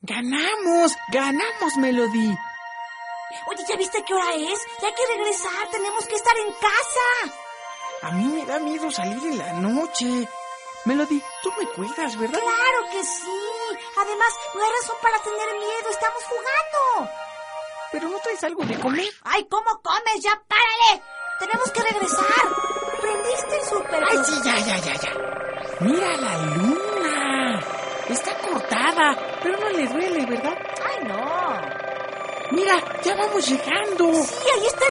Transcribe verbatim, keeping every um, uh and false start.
¡Ganamos! ¡Ganamos, Melody! Oye, ¿ya viste qué hora es? Ya hay que regresar, tenemos que estar en casa. A mí me da miedo salir en la noche. Melody, tú me cuidas, ¿verdad? Claro que sí. Además, no hay razón para tener miedo, estamos jugando. Pero no traes algo de comer. Ay, ¿cómo comes? Ya párale. Tenemos que regresar. ¿Prendiste el súper? Ay, sí, ya, ya, ya, ya. Mira la luna. Está cortada, pero no le duele, ¿verdad? Ay, no. Mira, ya vamos llegando. Sí, ahí está